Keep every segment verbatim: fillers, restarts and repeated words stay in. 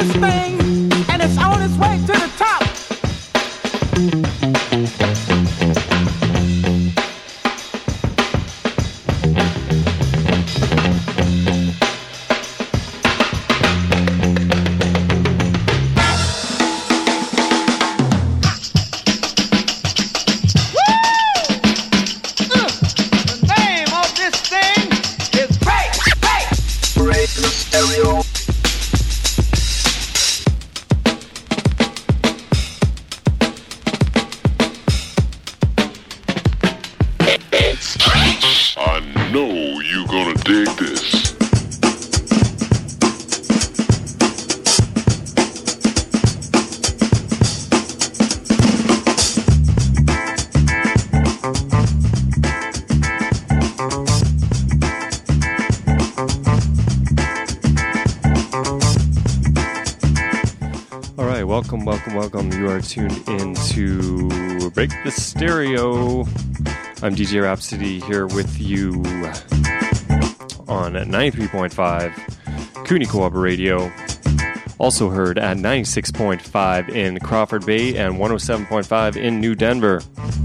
this thing, and it's on its way to the top. Welcome, welcome, welcome. You are tuned in to Break the Stereo. I'm D J Rhapsody here with you on ninety-three point five Cooney Co-op Radio. Also heard at ninety-six point five in Crawford Bay and one oh seven point five in New Denver.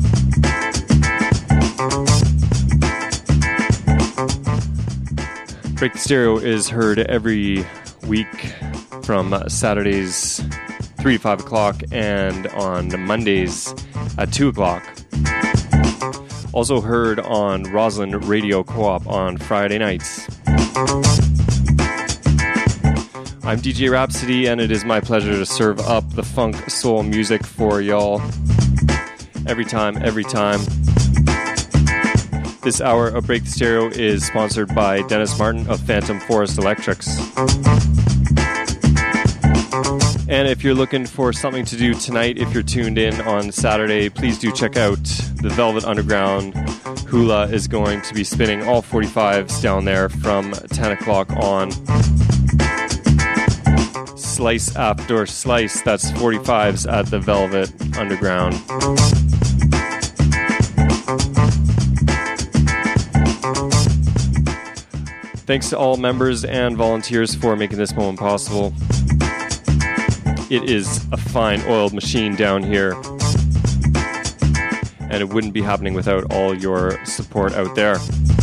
Break the Stereo is heard every week from Saturdays three to five o'clock and on Mondays at two o'clock. Also heard on Roslyn Radio Co-op on Friday nights. I'm D J Rhapsody, and it is my pleasure to serve up the funk soul music for y'all. Every time, every time. This hour of Break the Stereo is sponsored by Dennis Martin of Phantom Forest Electrics. And if you're looking for something to do tonight, if you're tuned in on Saturday, please do check out the Velvet Underground. Hula is going to be spinning all forty-fives down there from ten o'clock on. Slice after slice, that's forty-fives at the Velvet Underground. Thanks to all members and volunteers for making this moment possible. It is a fine oiled machine down here, and it wouldn't be happening without all your support out there.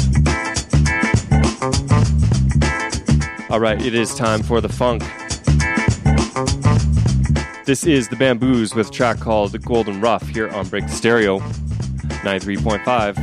Alright, it is time for the funk. This is the Bamboos with a track called Golden Rough here on Break the Stereo, ninety-three point five.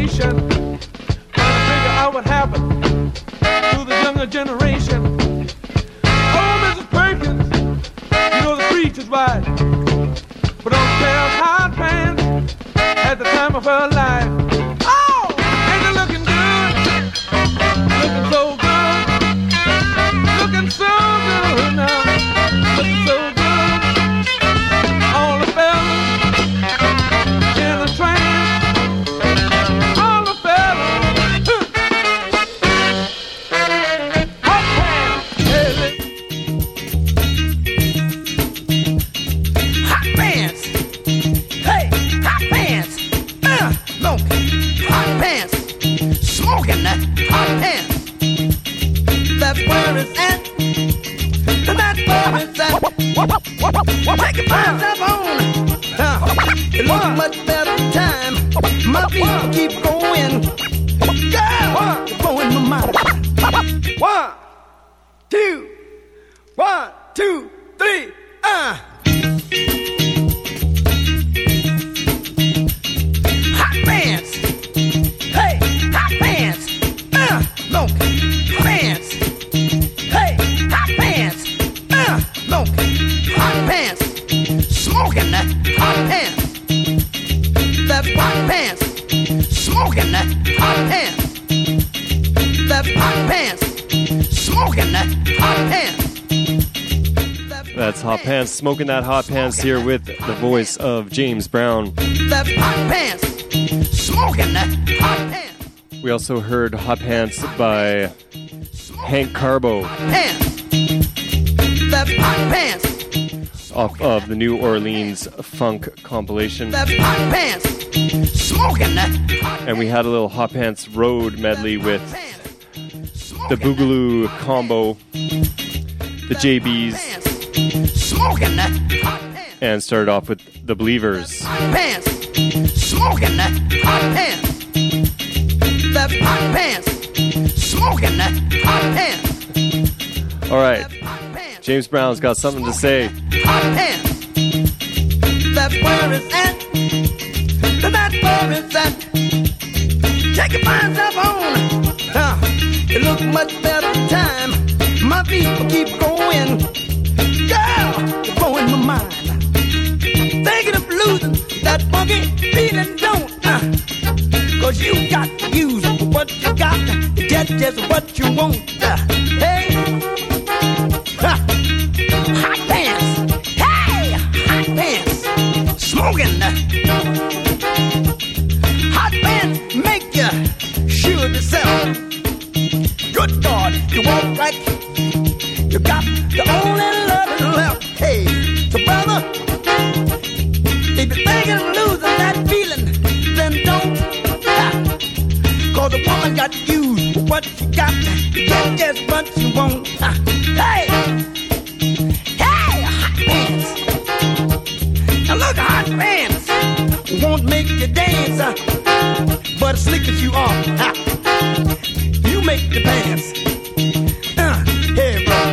station, trying to figure out what happened to the younger generation. Oh, Missus Perkins, you know the preach is right, but on a pair of hot pants at the time of her life. Oh, ain't it looking good? Looking so good. Looking so good now. Looking so good. All the fellas in the train. All the fellas. Hot pants. Hot pants. Hey, hot pants. Uh, look, hot pants. Smoking that hot pants. That's where it's at. That's where it's at. Take your pants up on. Uh, it looks much better time. My feet keep going. Girl, you're blowing my mind. One, two, one, two, three, uh. Hot pants. Hey, hot pants. Uh, look, pants. Hey, hot pants. Uh, look, hot pants. Smoking that hot pants. That's hot pants. Smoking that hot pants. That's hot pants. Smoking that hot pants. That's Hot Pants, smoking that Hot Pants here with the voice of James Brown. That's hot pants. Smoking that hot pants. We also heard Hot Pants by Hank Carbo Pants. That's hot pants. off of the New Orleans Funk compilation. That's hot pants. Smoking that hot And we had a little Hot Pants Road medley with the Boogaloo Combo, the J Bs, Smoking that hot pants. and started off with the Believers. Hot pants. Smoking that hot pants. That's hot pants. Smoking that hot pants. All right, Hot pants. James Brown's got something to say. Hot pants. That's where it's at. That's where it's at. Take your pants up on. Huh. It looks much better time. My feet will keep going. Girl, you're blowing my mind. Thinking of losing that funky feeling, don't uh, Cause you got to use what you got to get just what you want. Uh, hey, huh. Hot pants. Hey, hot pants. Smoking. Hot pants make you sure of yourself. Good God, you walk right. You got the only love left. Hey, so brother, if you're thinking of losing that feeling, then don't. Ah, Cause the woman got to use what she got to get just what you want. Ah, hey, hey, hot pants. Now look, hot pants won't make you dance, uh, but as slick as you are, ah, you make the pants. Uh, hey, bro.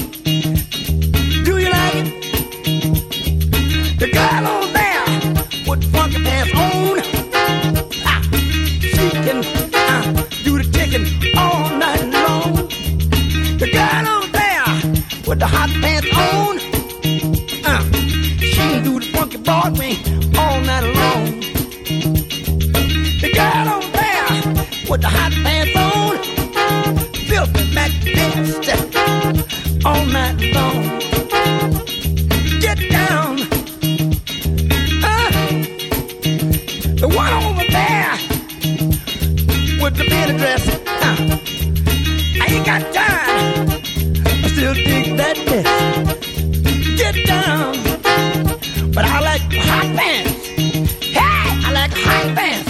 Do you like it? The girl on there with funky pants on, ah, she can uh, do the ticking all night long. The girl on there with the hot pants on, uh, she can do the funky Broadway all night long. The girl on there with the hot pants on, filthy Mac danced all night long. Get down. Uh, the one over there with the mini dress. Uh, I ain't got time. I still dig that dress. Get down. But I like hot pants. Hey, I like hot pants.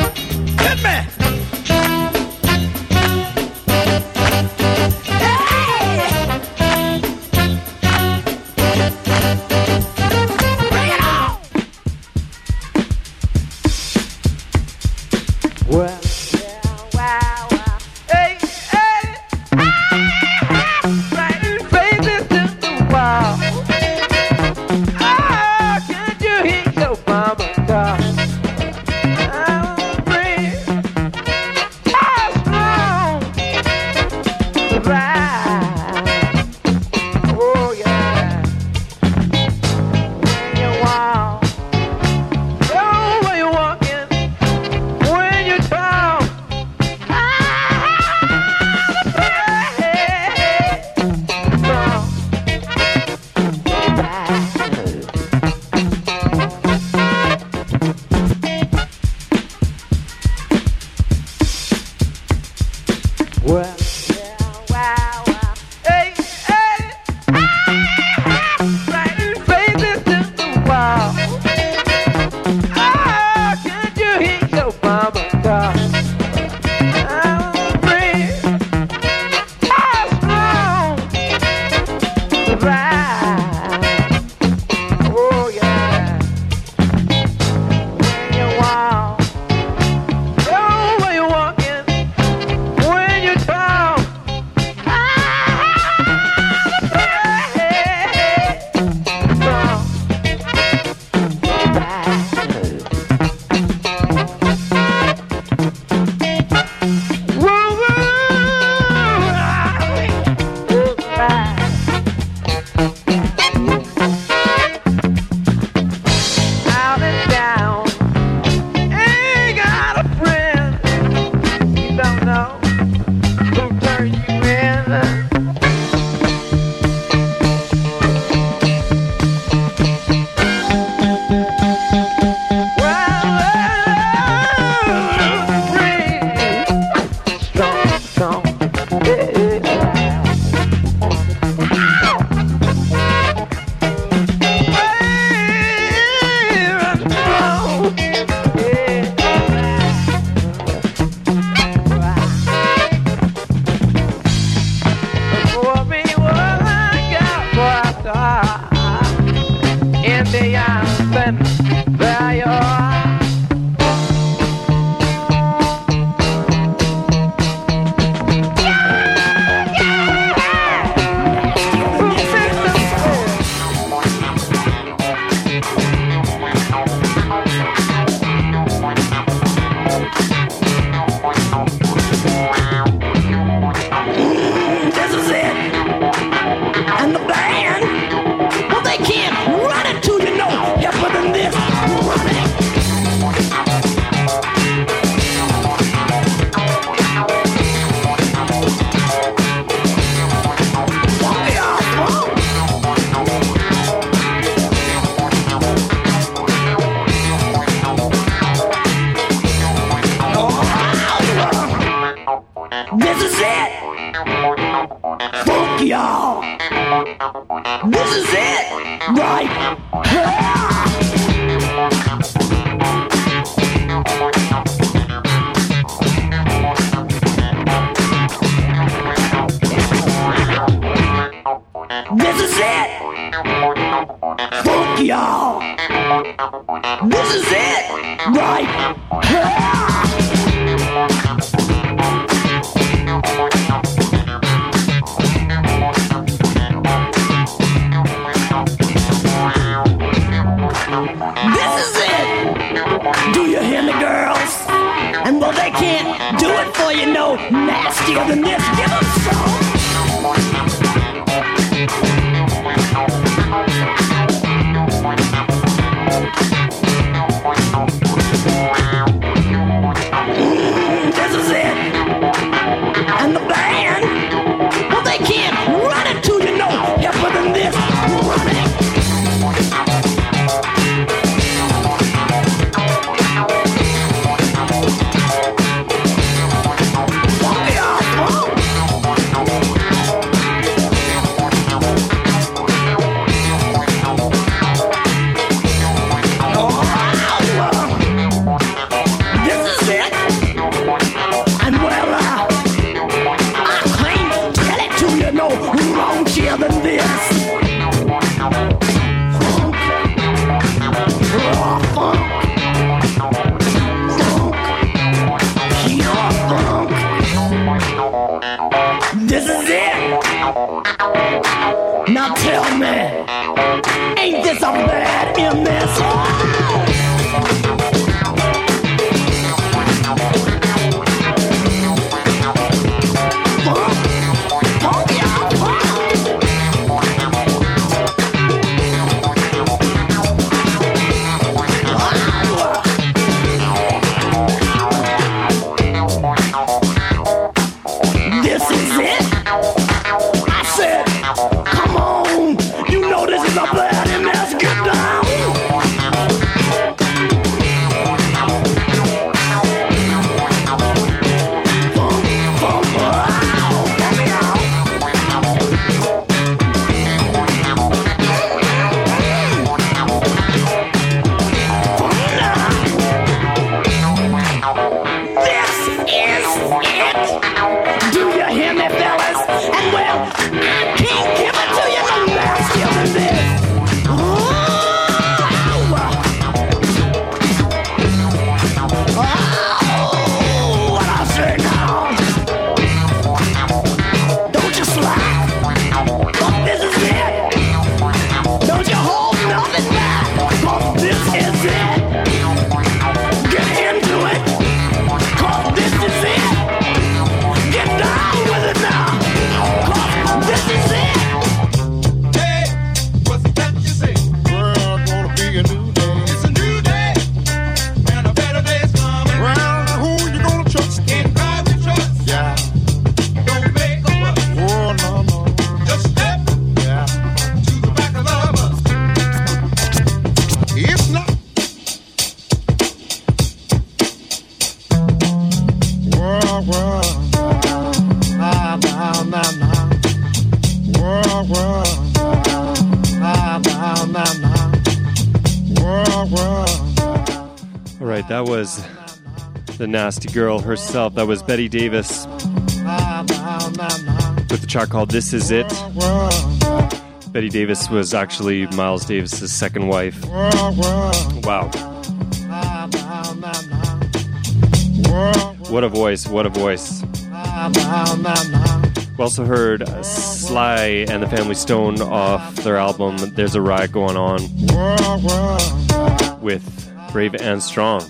Hey! is it. Funk y'all. This is it. Right. This is it. Funk y'all. This is it. Right. This is it. Do you hear me, girls? And well, they can't do it for you no nastier than this. Give them some. Mm, this is it. And the band, well, they can't run it to you no hipper than this. Run it. Than this. Funk. Raw funk. Funk. Pure funk. This is it. Now tell me, ain't this a bad M S? Oh! That was the nasty girl herself. That was Betty Davis with the track called This Is It. Betty Davis was actually Miles Davis's second wife. Wow. What a voice, what a voice. We also heard Sly and the Family Stone off their album There's a Riot Going On with Brave and Strong.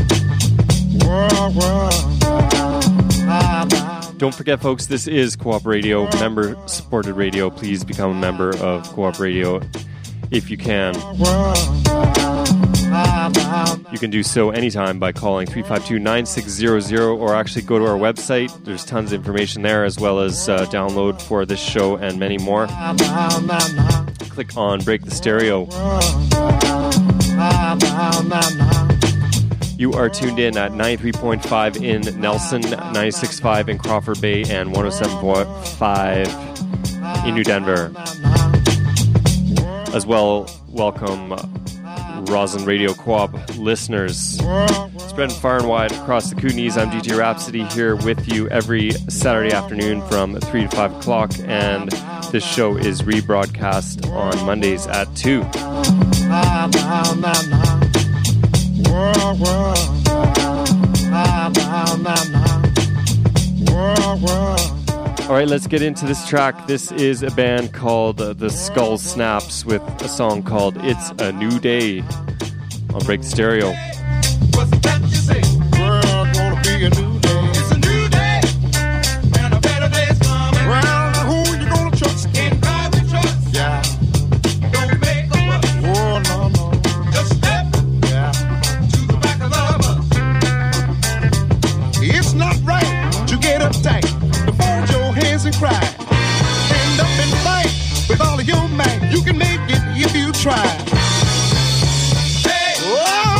Don't forget, folks, this is Co-op Radio, member-supported radio. Please become a member of Co-op Radio if you can. You can do so anytime by calling three five two, nine six zero zero or actually go to our website. There's tons of information there, as well as uh, download for this show and many more. Click on Break the Stereo. You are tuned in at ninety-three point five in Nelson, ninety-six point five in Crawford Bay, and one oh seven point five in New Denver. As well, welcome Roslyn Radio Co-op listeners. Spreading far and wide across the Kootenays, I'm D J Rhapsody here with you every Saturday afternoon from three to five o'clock, and this show is rebroadcast on Mondays at two. All right, let's get into this track. This is a band called uh, The Skull Snaps with a song called It's a New Day on Break the Stereo. What's that you say? World gonna be a new day. It's a new day, and a better day's coming. Well, who you gonna trust? In God we trust. Yeah. Don't make a fuss. Oh no no. Just step. Yeah. To the back of the bus. It's not right to get uptight, to fold your hands and cry. Stand up and fight with all of your might. You can make it if you try. Hey. Whoa.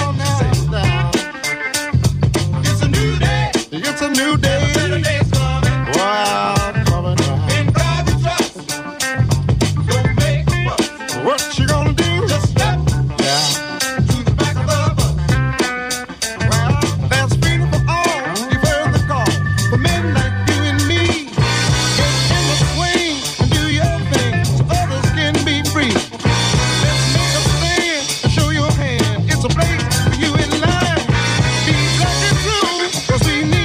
It's a new day. A better day's coming. Wow, coming now. In God we trust. Don't make a fuss. What you gonna do? Just step. Yeah. To the back of the bus. Well, there's freedom for all. You've heard the call. For men like you and me. Get in the swing and do your thing so others can be free. Let's make a stand and show your hand. It's a place for you in line. Be black and true, 'cause we need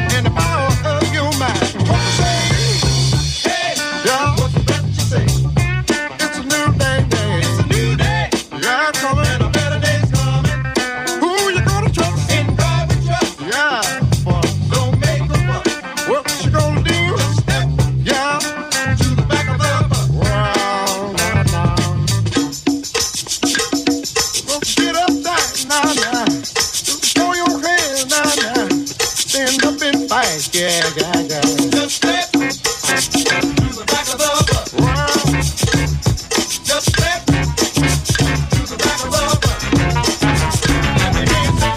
yeah, yeah, yeah. Just step to the back of the bus. Wow. Just step to the back of the bus. Let me hear you.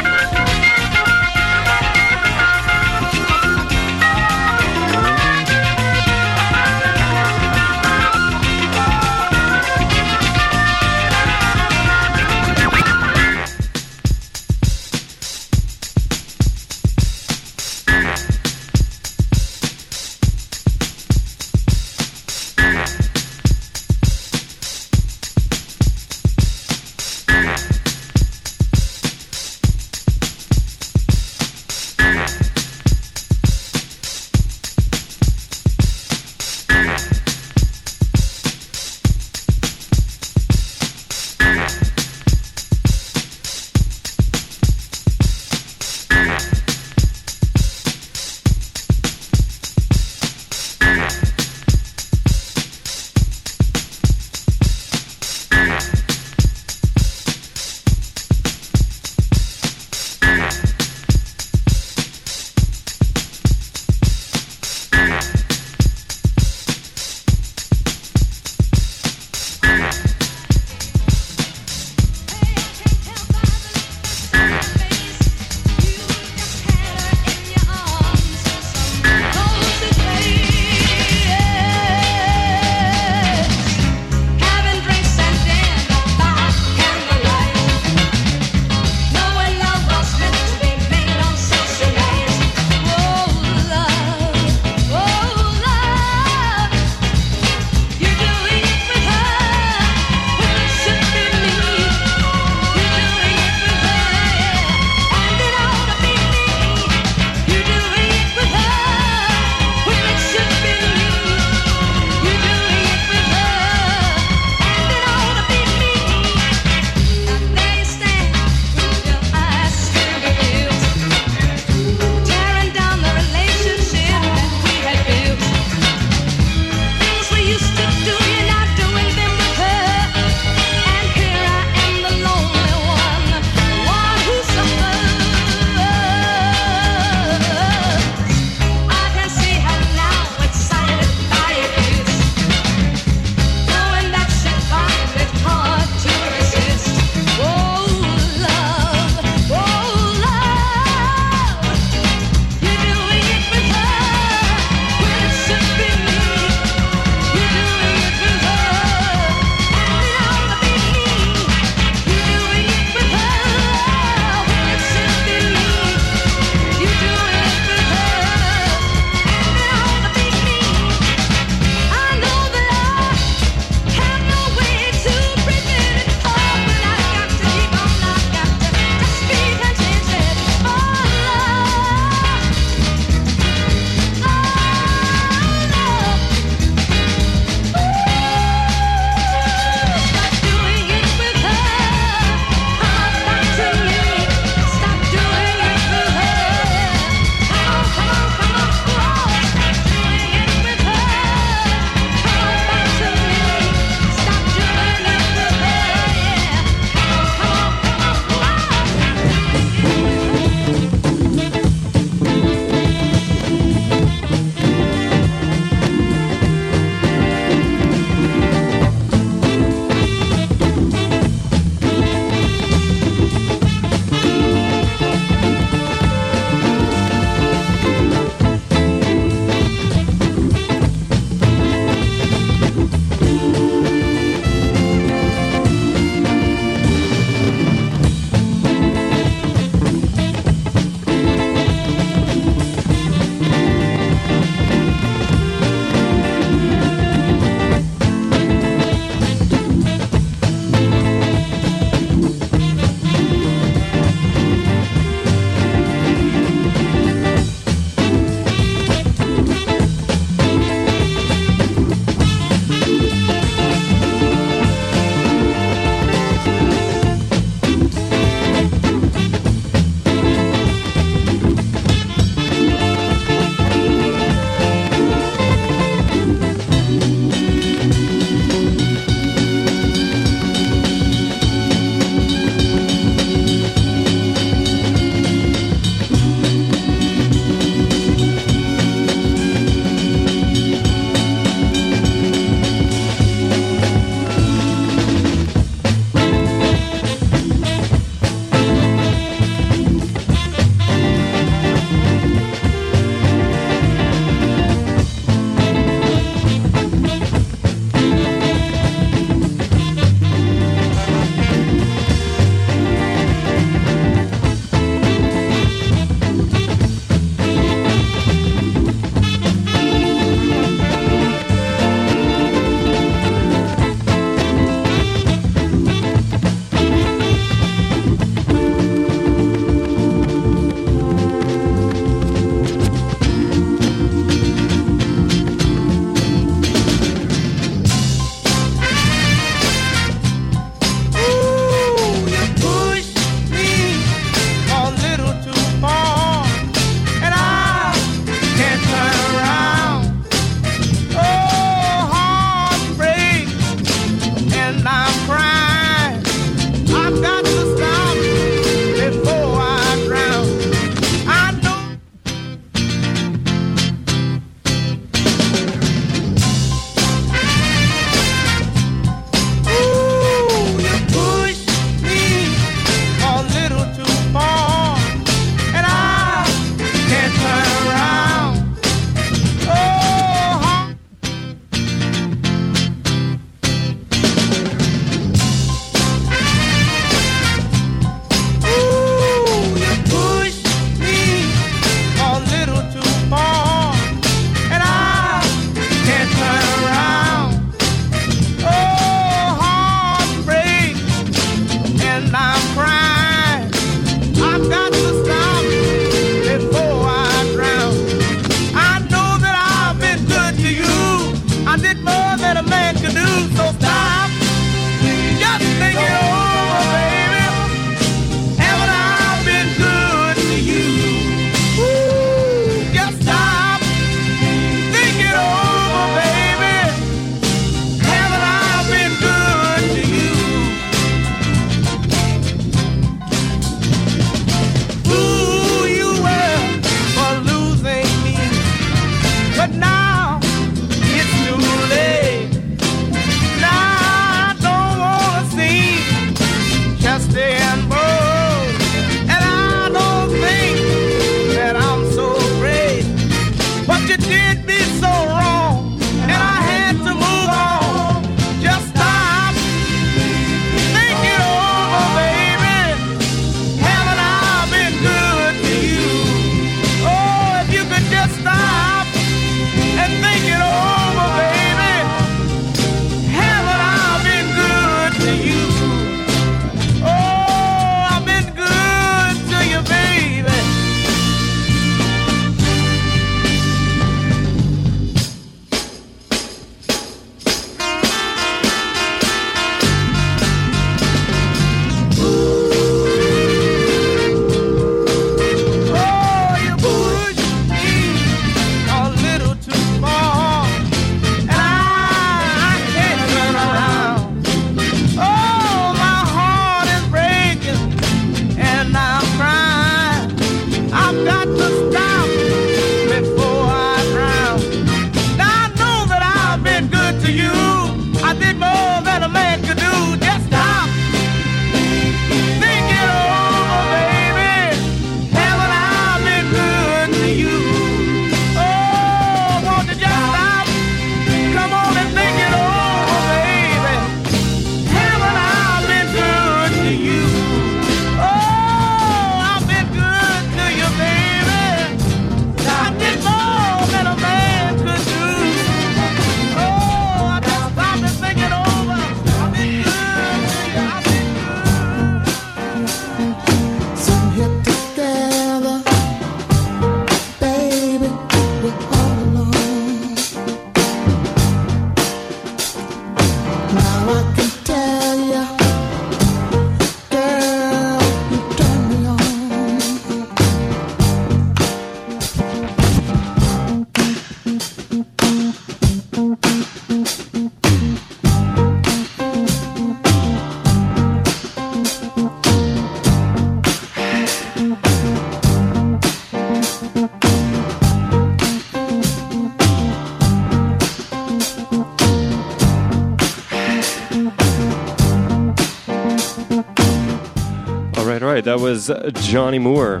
right, that was Johnny Moore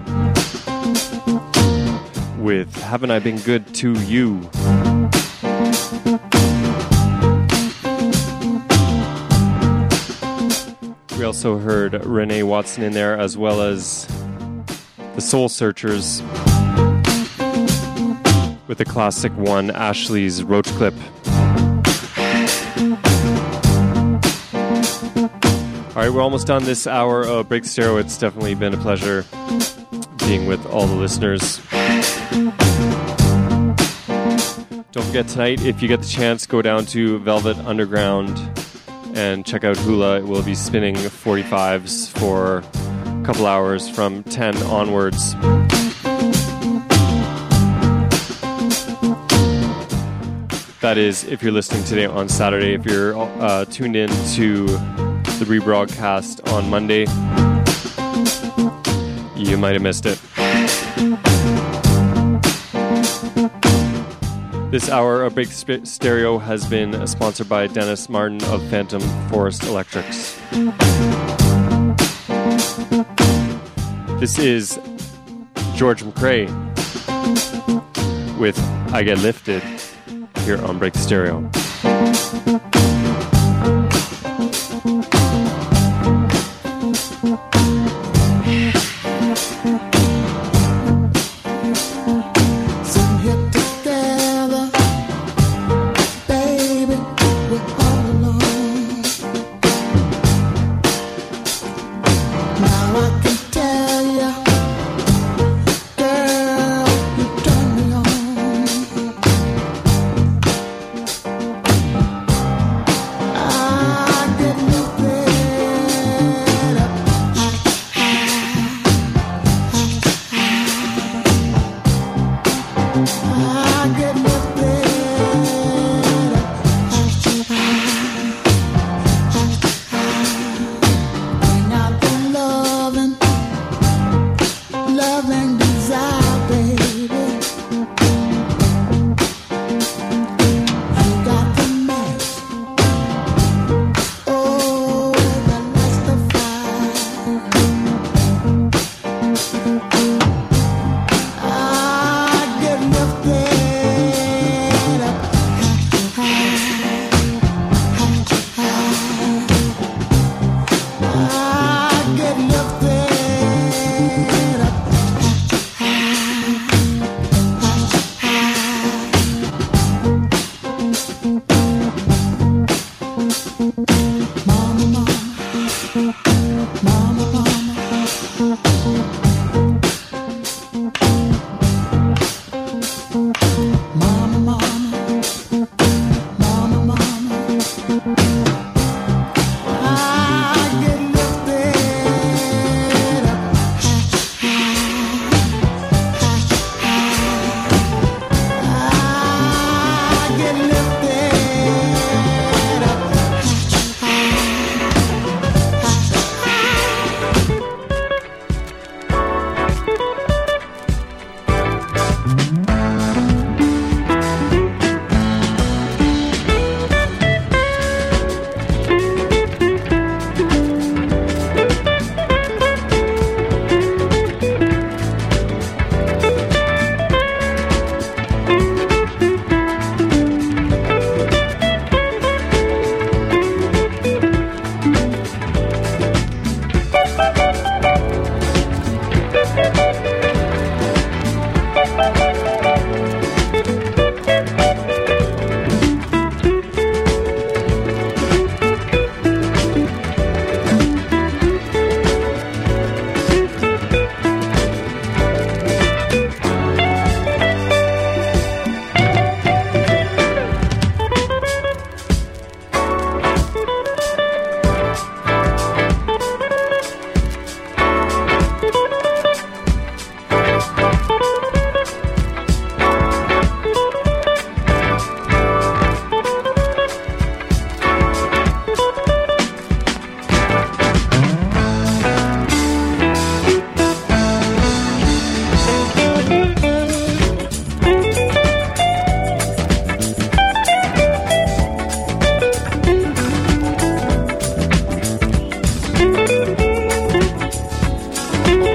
with Haven't I Been Good to You? We also heard Renee Watson in there, as well as the Soul Searchers with the classic one, Ashley's Roach Clip. All right, we're almost done this hour of Break Stereo. It's definitely been a pleasure being with all the listeners. Don't forget tonight, if you get the chance, go down to Velvet Underground and check out Hula. It will be spinning forty-fives for a couple hours from ten onwards. That is, if you're listening today on Saturday. If you're uh, tuned in to the rebroadcast on Monday, you might have missed it. This hour of Break Stereo has been sponsored by Dennis Martin of Phantom Forest Electrics. This is George McRae with I Get Lifted here on Break Stereo.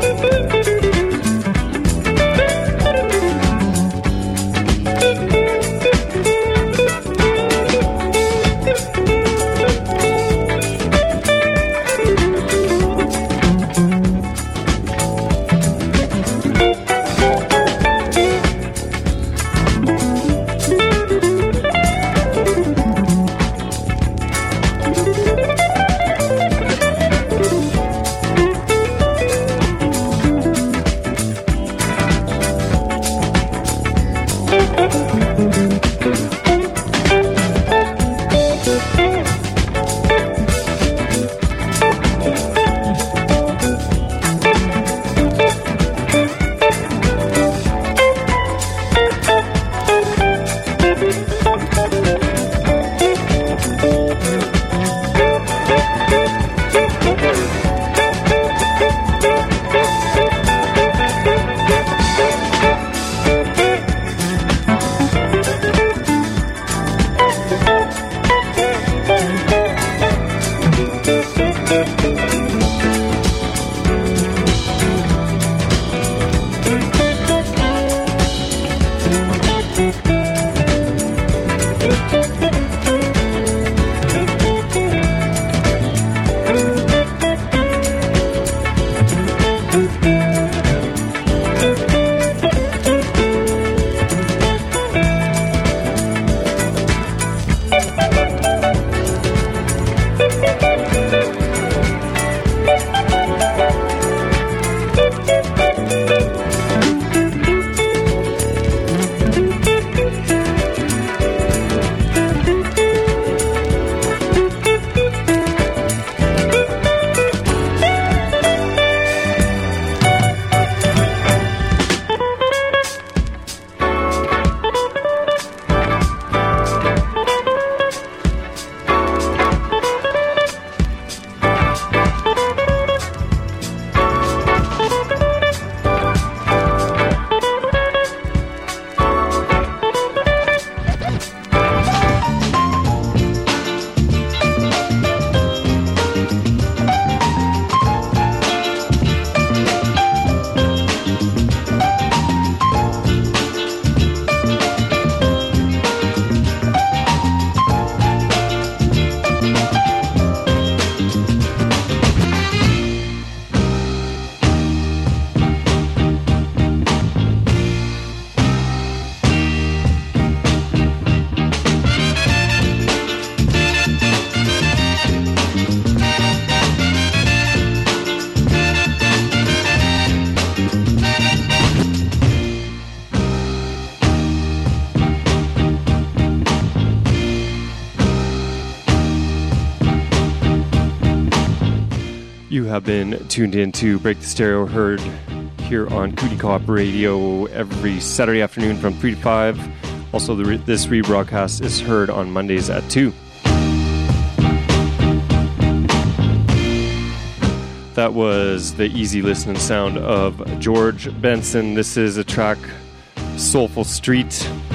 You have been tuned in to Break the Stereo, heard here on Cootie Co-op Radio every Saturday afternoon from three to five. Also, the re- this rebroadcast is heard on Mondays at two. That was the easy listening sound of George Benson. This is a track, Soulful Street.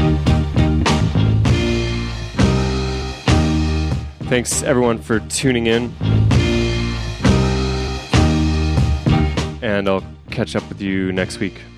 Thanks, everyone, for tuning in. And I'll catch up with you next week.